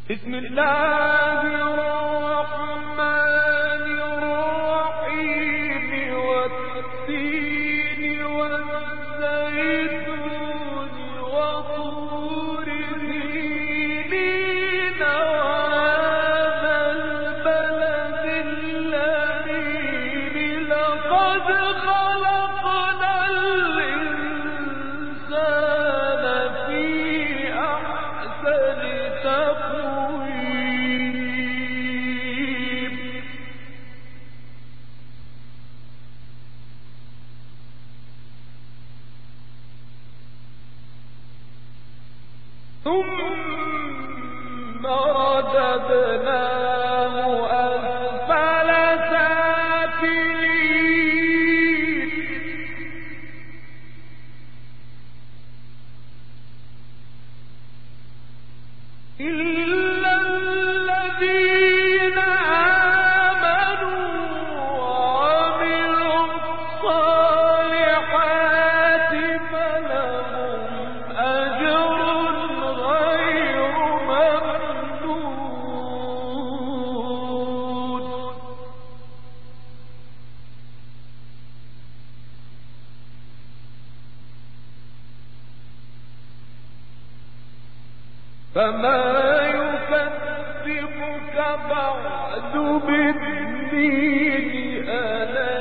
بسم الله الرحمن الرحيم والتين والزيتون وطور سينين وهذا البلد الأمين لقد خلقنا الإنسان في أحسن تقويم ثم رددناه أسفل سافلين إلا الذين آمنوا وعملوا الصالحات فلهم أجر غير ممنون فما يكذبك بعد بالدين ألا